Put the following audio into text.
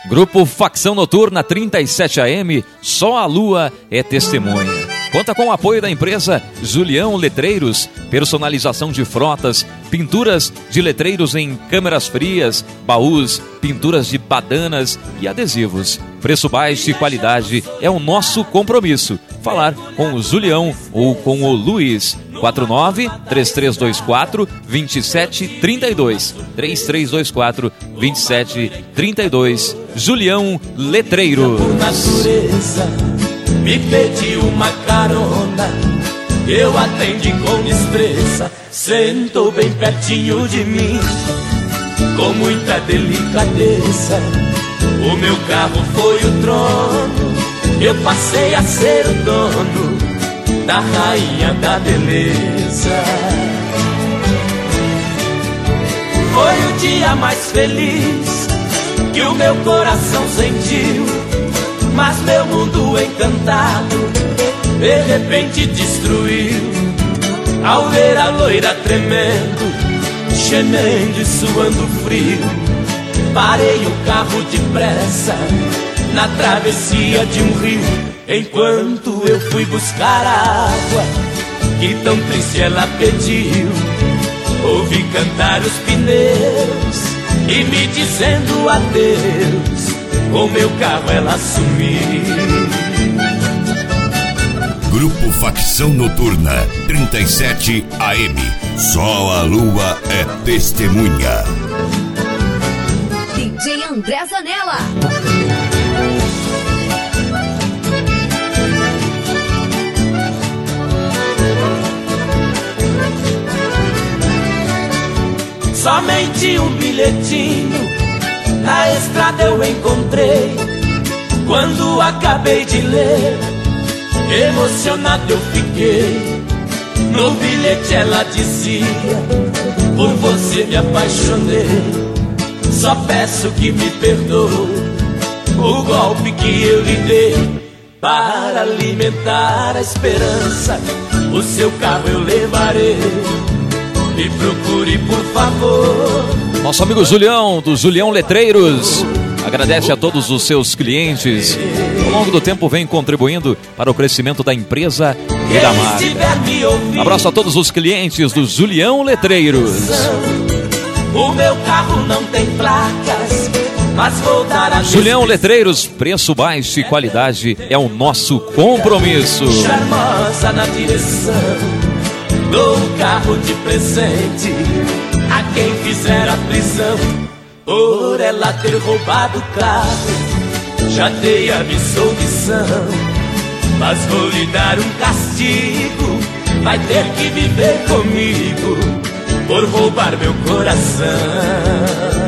Grupo Facção Noturna 37 AM, só a lua é testemunha. Conta com o apoio da empresa Julião Letreiros, personalização de frotas, pinturas de letreiros em câmeras frias, baús, pinturas de badanas e adesivos. Preço baixo e qualidade é o nosso compromisso. Falar com o Julião ou com o Luiz. 49-3324-2732. 3324-2732. Julião Letreiros. Por natureza, me pediu uma carona, eu atendi com destreza, sentou bem pertinho de mim, com muita delicadeza. O meu carro foi o trono, eu passei a ser o dono da rainha da beleza. Foi o dia mais feliz que o meu coração sentiu, mas meu mundo encantado de repente destruiu, ao ver a loira tremendo, gemendo e suando frio. Parei o carro depressa na travessia de um rio, enquanto eu fui buscar água que tão triste ela pediu. Ouvi cantar os pneus e me dizendo adeus, com meu carro ela sumiu. Grupo Facção Noturna 37 AM, só a lua é testemunha. DJ André Zanella. Somente um bilhetinho na estrada eu encontrei. Quando acabei de ler, emocionado eu fiquei. No bilhete ela dizia: por você me apaixonei, só peço que me perdoe o golpe que eu lhe dei. Para alimentar a esperança, o seu carro eu levarei. Me procure, por favor. Nosso amigo Julião, do Julião Letreiros, agradece a todos os seus clientes. Ao longo do tempo vem contribuindo para o crescimento da empresa e da marca. Abraço a todos os clientes do Julião Letreiros. O meu carro não tem placas, mas vou dar a Julião Letreiros, preço baixo e qualidade é o nosso compromisso. Charmosa na direção, dou um carro de presente a quem fizer a prisão por ela ter roubado o carro. Já dei a missão, mas vou lhe dar um castigo. Vai ter que viver comigo por roubar meu coração.